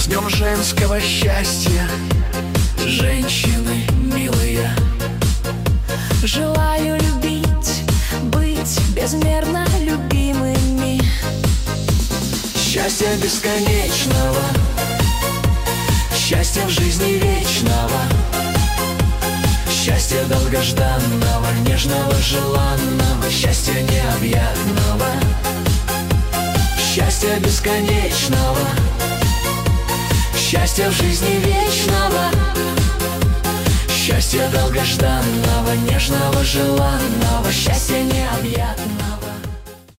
С днем женского счастья, женщины милые. Желаю любить, быть безмерно любимыми. Счастья бесконечного, счастья в жизни вечного, счастья долгожданного, нежного, желанного, счастья необъятного, счастья бесконечного, счастья в жизни вечного, счастья долгожданного, нежного, желанного, счастья необъятного.